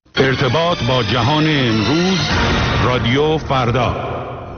ارتباط با جهان امروز، رادیو فردا.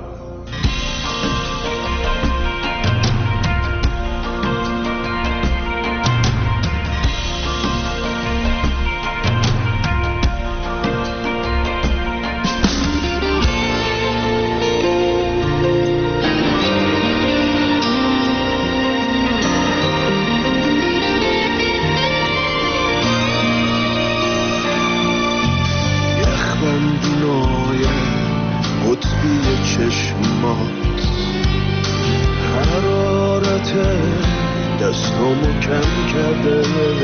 دستامو کم کرده،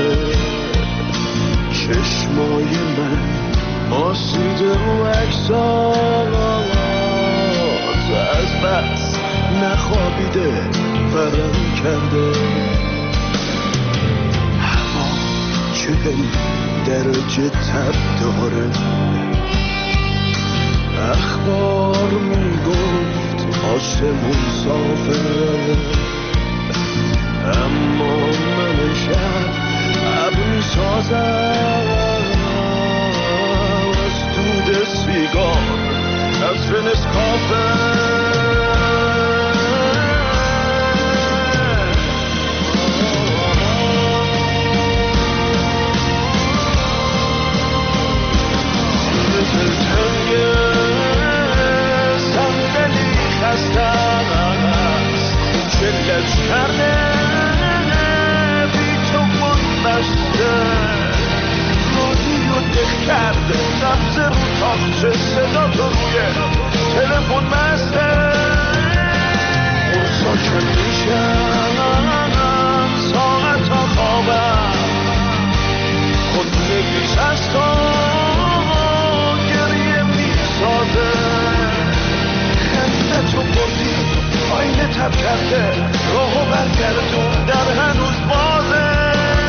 چشمای من آسیده رو عکسات، از بس نخوابیده ورم کرده. هوا 40 درجه تب داره، اخبار میگفت آسمون صافه، اما من شب ابر سازم از دود سیگار، از فنس کافه. دلتنگ صندلی خسته است، چلت کرده رادیو دق کرده، نبض رو تاخچه، صدا تو روی تلفن بسته. اون ساکن میشم ساعت ها خوابم، خود نویس از تو گریه میسازه. خنده تو بردی آینه تب کرده، راهو برگردون در هنوز بازه.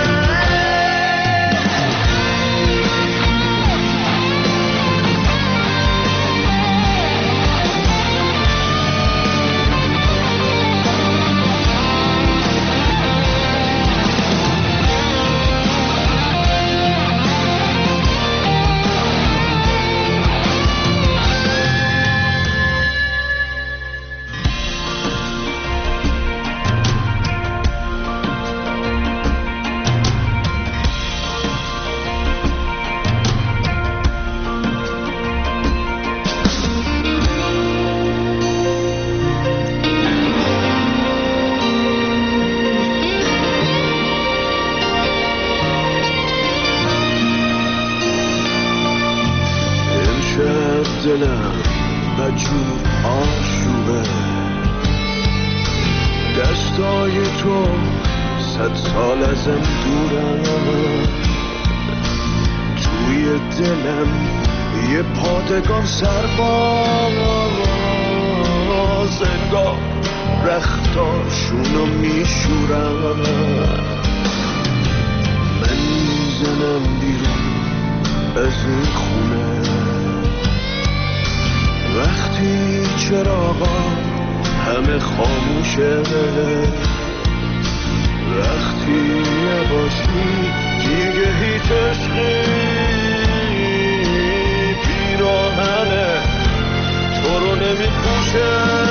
دلم بجور آشوبه، دستای تو 100 سال ازم دورم، توی دلم یه پادگان سرباز، انگار رختاشونو میشورم. من میزنم بیرون از این خونه، وقتی چراغا همه خاموشه، وقتی نباشی دیگه هیچ عشقی پیراهنه تو رو نمیپوشه.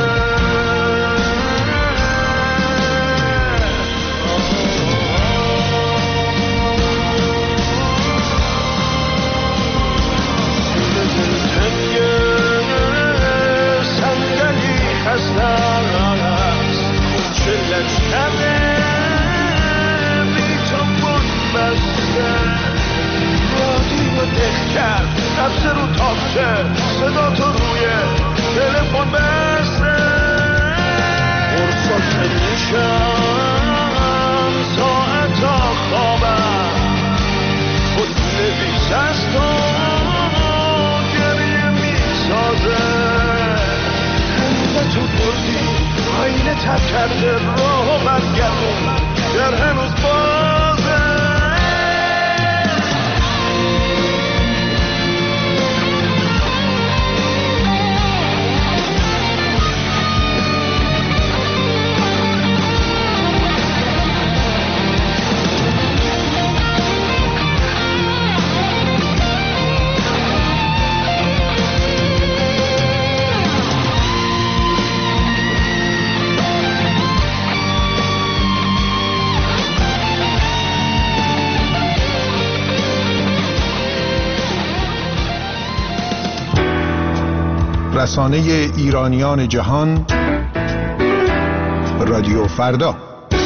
چلت کرده بی تو بود بسته، رادیو دق کرد، نبض رو تاخچه، صدا تو روی تلفن بسته. فرصت میشم ساعتا خوابم، خود نویس از تو گریه میسازه. تو بردی آینه تب کرده، راه و برگردون در هنوز بازه. رسانه ایرانیان جهان، رادیو فردا.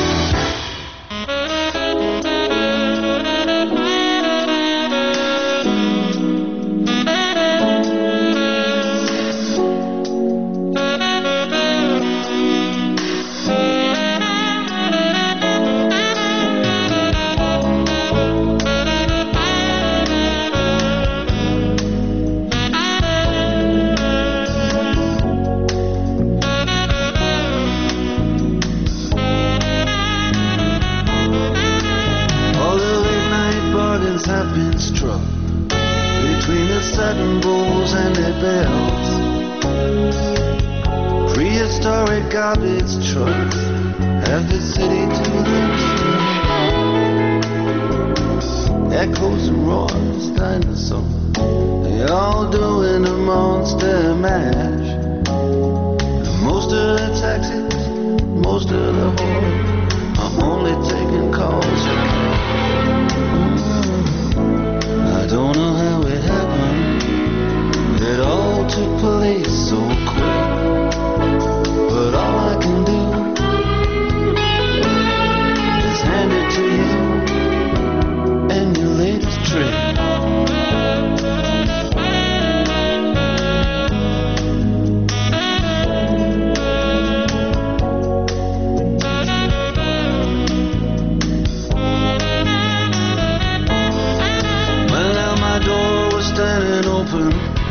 Prehistoric garbage trucks have the city to themselves. Echoes and roars, dinosaurs, they all doing a monster mash. And most of the taxis, most of the whores, I'm only taking calls. I don't know how it happened. It all took place so quick. But all I can do is hand it to you and your latest trick. Well, now my door was standing open.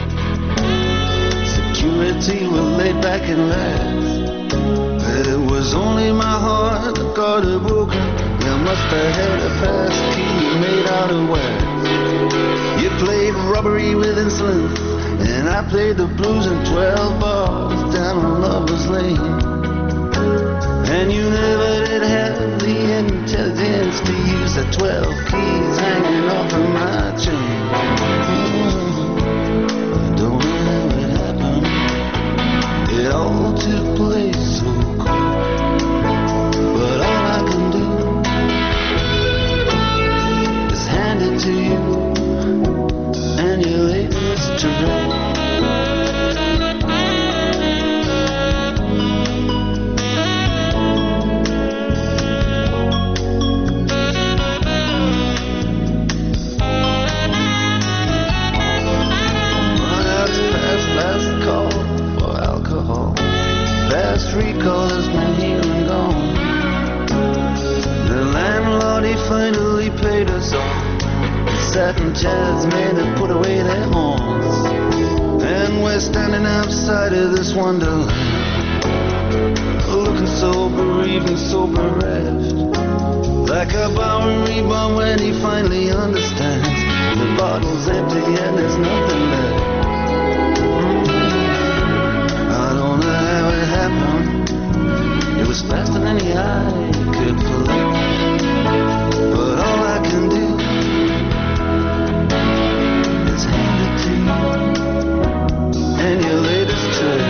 Security was laid back and laughed. It was only my heart that got it broken. You must have had a pass key made out of wax. You played robbery with insolence, and I played the blues in 12 bars down on Lover's Lane. And you never did have the intelligence to use the 12 keys hanging off of my chain. I don't know how it happened. It all took place so quick. But all I can do is hand it to you and your latest trick. Last call for alcohol. Past recall has been here and gone. The landlord, he finally paid us off. The satin chairs made to put away their horns. And we're standing outside of this wonderland, looking so bereaved and so bereft. Like a Bowery bum when he finally understands the bottle's empty and there's nothing left. I don't know how it happened. It was faster than the eye could pull it. But all I can do is hand it to you and your latest trick.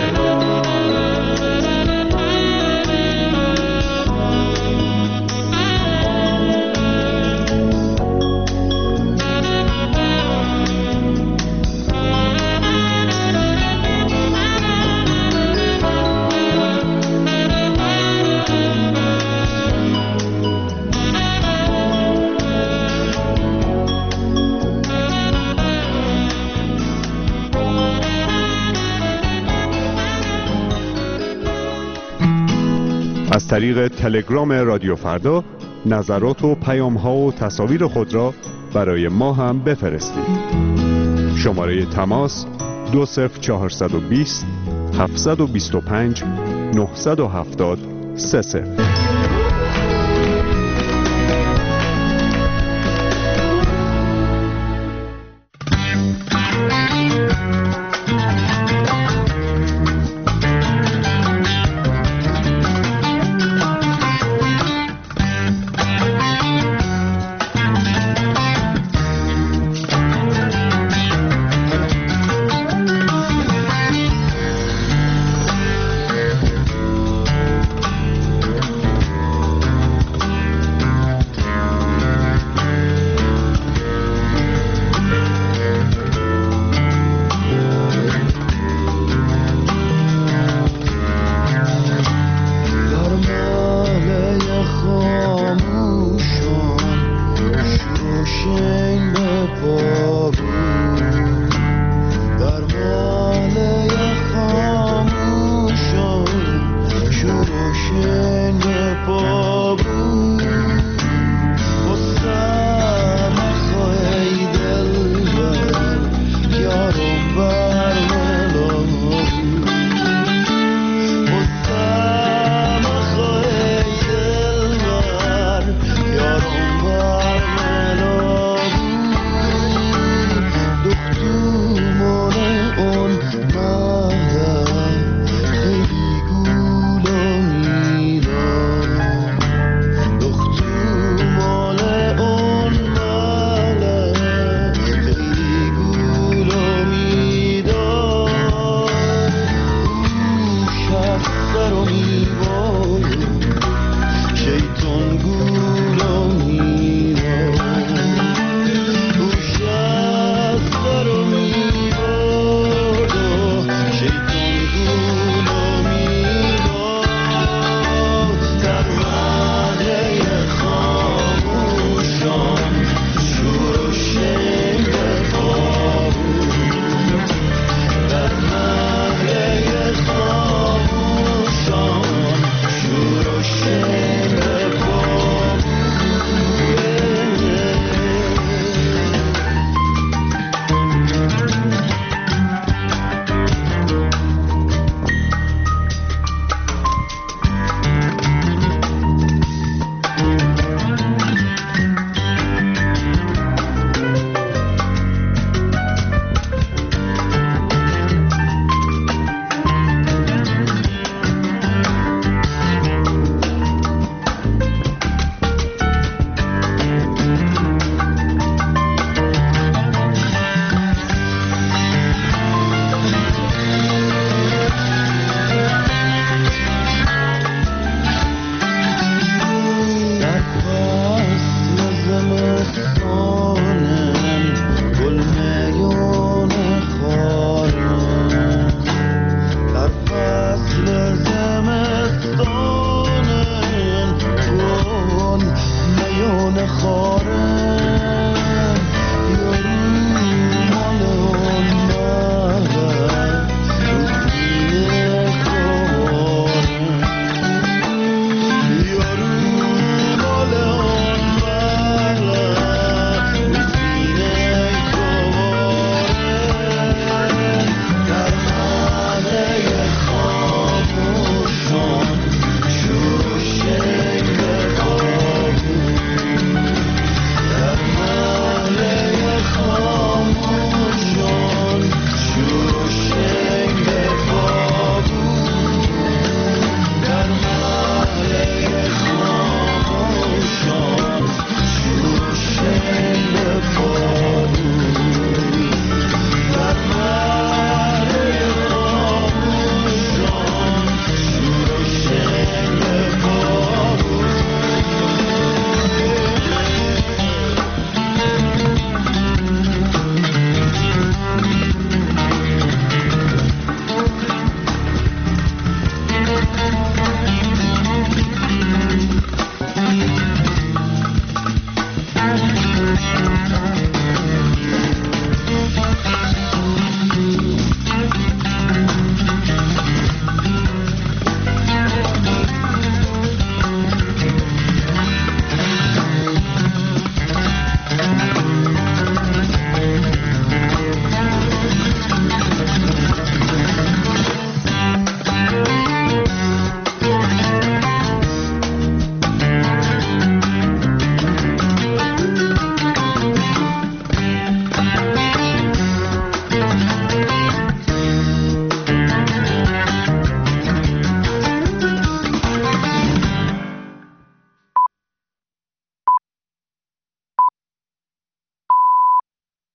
از طریق تلگرام رادیو فردا نظرات و پیام‌ها و تصاویر خود را برای ما هم بفرستید. شماره تماس 20420 725 970 30